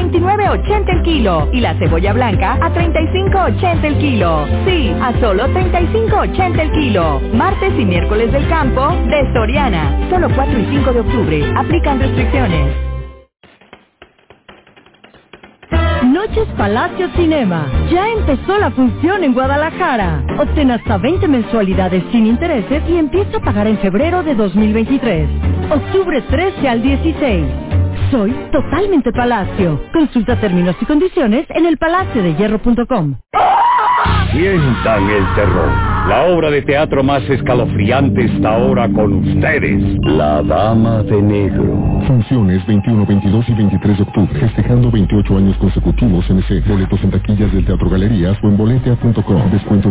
29.80 el kilo y la cebolla blanca a 35.80 el kilo. Sí, a solo 35.80 el kilo. Martes y miércoles del campo de Soriana. Solo 4 y 5 de octubre. Aplican restricciones. Noches Palacio Cinema. Ya empezó la función en Guadalajara. Obtén hasta 20 mensualidades sin intereses y empieza a pagar en febrero de 2023. Octubre 13 al 16. Soy totalmente Palacio. Consulta términos y condiciones en elpalaciodehierro.com. Sientan el terror. La obra de teatro más escalofriante está ahora con ustedes. La Dama de Negro. Funciones 21, 22 y 23 de octubre. Festejando 28 años consecutivos MC. Boletos en taquillas del Teatro Galerías o en boletea.com. Descuento